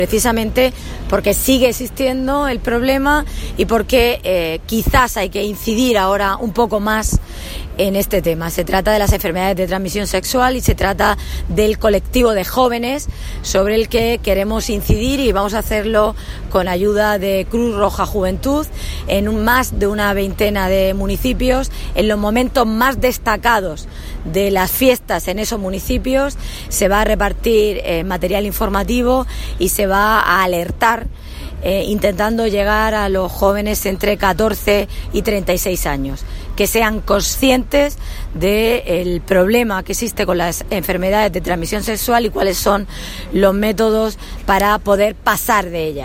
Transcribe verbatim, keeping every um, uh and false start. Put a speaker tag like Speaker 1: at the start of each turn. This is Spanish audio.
Speaker 1: Precisamente porque sigue existiendo el problema y porque eh, quizás hay que incidir ahora un poco más en este tema. Se trata de las enfermedades de transmisión sexual y se trata del colectivo de jóvenes sobre el que queremos incidir, y vamos a hacerlo con ayuda de Cruz Roja Juventud en un, más de una veintena de municipios. En los momentos más destacados de las fiestas en esos municipios se va a repartir eh, material informativo y se va a alertar eh, intentando llegar a los jóvenes entre catorce y treinta y seis años, que sean conscientes del problema que existe con las enfermedades de transmisión sexual y cuáles son los métodos para poder pasar de ellas.